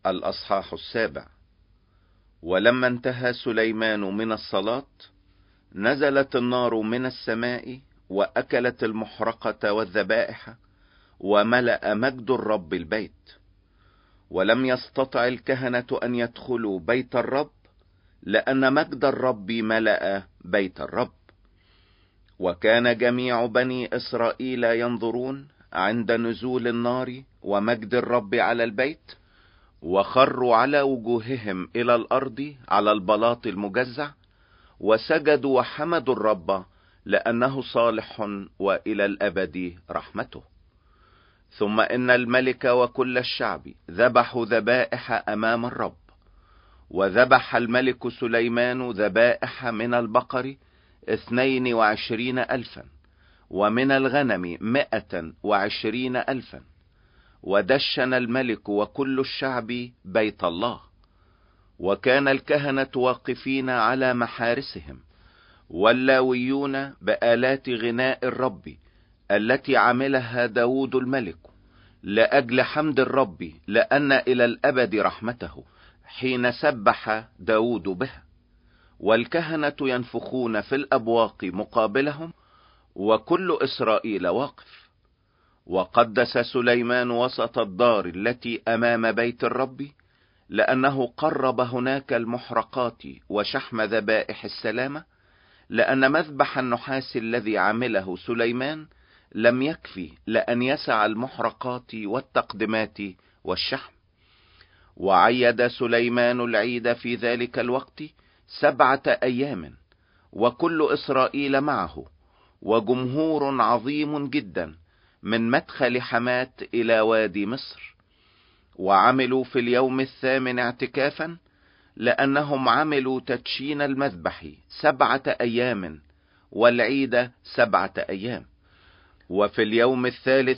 الأصحاح 7. ولما انتهى سليمان من الصلاة نزلت النار من السماء وأكلت المحرقة والذبائح، وملأ مجد الرب البيت. ولم يستطع الكهنة أن يدخلوا بيت الرب، لأن مجد الرب ملأ بيت الرب. وكان جميع بني إسرائيل ينظرون عند نزول النار ومجد الرب على البيت، وخروا على وجوههم إلى الأرض على البلاط المجزع، وسجدوا وحمدوا الرب لأنه صالح وإلى الأبد رحمته. ثم إن الملك وكل الشعب ذبحوا ذبائح أمام الرب. وذبح الملك سليمان ذبائح من البقر 22,000، ومن الغنم 120,000. ودشن الملك وكل الشعب بيت الله. وكان الكهنة واقفين على محارسهم، واللاويون بآلات غناء الرب التي عملها داود الملك لأجل حمد الرب، لأن إلى الأبد رحمته، حين سبح داود بها. والكهنة ينفخون في الأبواق مقابلهم، وكل إسرائيل واقف. وقدس سليمان وسط الدار التي أمام بيت الرب، لأنه قرب هناك المحرقات وشحم ذبائح السلامة، لأن مذبح النحاس الذي عمله سليمان لم يكفي لأن يسع المحرقات والتقدمات والشحم. وعيد سليمان العيد في ذلك الوقت 7 أيام، وكل إسرائيل معه، وجمهور عظيم جدا من مدخل حمات إلى وادي مصر. وعملوا في اليوم 8 اعتكافا، لأنهم عملوا تدشين المذبح 7 أيام، والعيد 7 أيام. وفي اليوم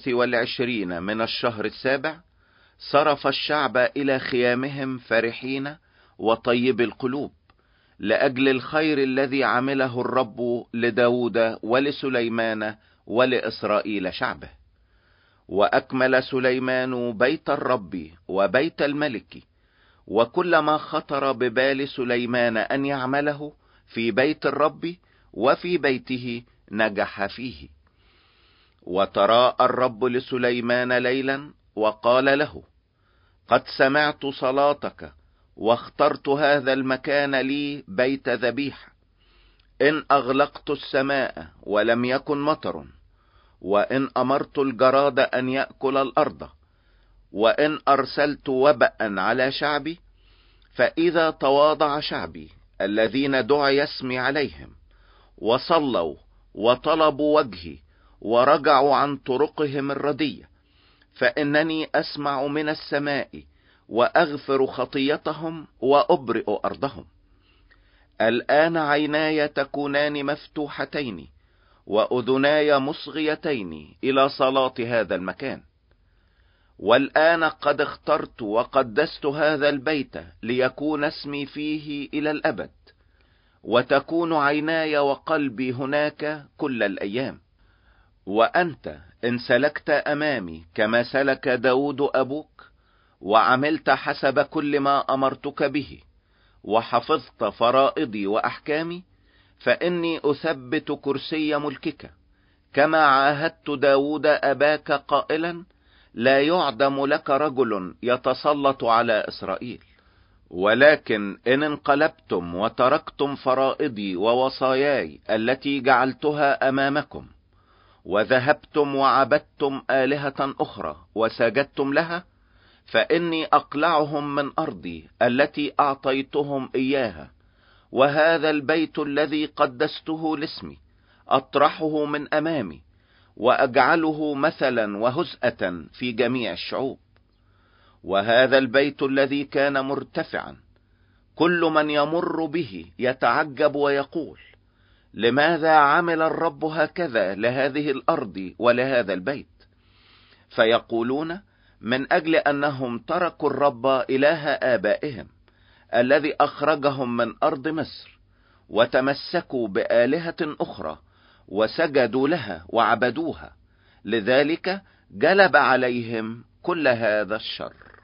23 من الشهر 7 صرف الشعب إلى خيامهم فرحين وطيب القلوب، لأجل الخير الذي عمله الرب لداود ولسليمان ولإسرائيل شعبه. وأكمل سليمان بيت الرب وبيت الملك، وكل ما خطر ببال سليمان أن يعمله في بيت الرب وفي بيته نجح فيه. وتراءى الرب لسليمان ليلا وقال له: قد سمعت صلاتك، واخترت هذا المكان لي بيت ذبيحة. إن أغلقت السماء ولم يكن مطر، وإن أمرت الجراد أن يأكل الأرض، وإن أرسلت وبأ على شعبي، فإذا تواضع شعبي الذين دعي اسمي عليهم، وصلوا وطلبوا وجهي، ورجعوا عن طرقهم الردية، فإنني أسمع من السماء وأغفر خطيتهم وأبرئ أرضهم. الآن عيناي تكونان مفتوحتين، وأذناي مصغيتين إلى صلاة هذا المكان. والآن قد اخترت وقدست هذا البيت ليكون اسمي فيه إلى الأبد، وتكون عيناي وقلبي هناك كل الأيام. وأنت إن سلكت أمامي كما سلك داود أبوك، وعملت حسب كل ما أمرتك به، وحفظت فرائضي وأحكامي، فإني أثبت كرسي ملكك، كما عاهدت داود أباك قائلا: لا يعدم لك رجل يتسلط على إسرائيل. ولكن إن انقلبتم وتركتم فرائضي ووصاياي التي جعلتها أمامكم، وذهبتم وعبدتم آلهة أخرى وسجدتم لها، فإني أقلعهم من أرضي التي أعطيتهم إياها، وهذا البيت الذي قدسته لاسمي أطرحه من أمامي، وأجعله مثلا وهزءة في جميع الشعوب. وهذا البيت الذي كان مرتفعا، كل من يمر به يتعجب ويقول: لماذا عمل الرب هكذا لهذه الأرض ولهذا البيت؟ فيقولون: من أجل أنهم تركوا الرب إله آبائهم الذي أخرجهم من أرض مصر، وتمسكوا بآلهة أخرى وسجدوا لها وعبدوها، لذلك جلب عليهم كل هذا الشر.